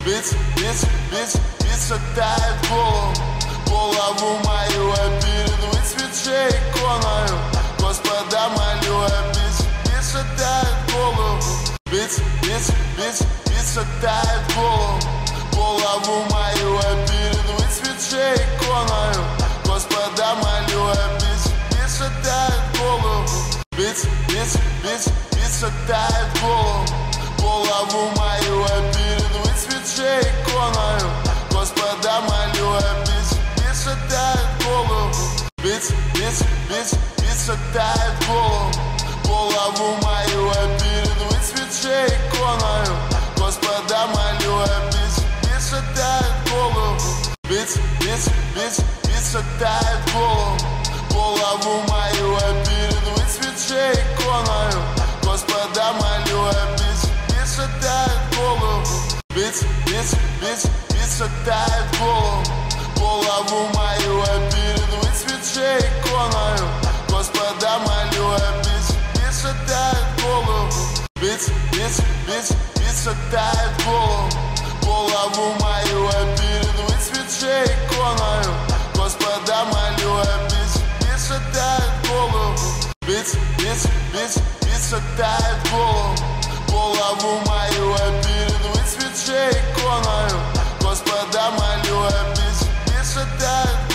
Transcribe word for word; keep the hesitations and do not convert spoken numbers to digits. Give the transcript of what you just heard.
Бить, бить, бить, бить шатает голову, голову мою, а перед высвечей иконою Господа молю, а бить, бить шатает голову. Бить, бить, бить, бить шатает голову, голову мою, а перед высвечей иконою Господа молю, а бить, бить шатает голову. Бить, бить, бить, бить шатает голову, голову мою, а перед высвечей иконою Господа молю, а бить, бить шатает голову. Бить, бить, бить, бить шатает голову, голову мою, а перед высвечей иконою Господа молю, а бить, бить шатает голову. Бить, бить, бить, бить шатает голову, голову мою, а перед высвечей иконою Господа молю, а бить, бить шатает голову. Бить, бить, бить, бить шатает голову, голову мою, а перед высвечей иконою Господа молю, а бить, бить шатает голову. Бить, бить, бить, бить шатает голову, голову мою, а перед высвечей иконою Господа молю, а бить, бить шатает голову. Бить, бить, бить, бить шатает голову, голову мою, а перед высвечей иконою Господа молю, а бить, бить шатает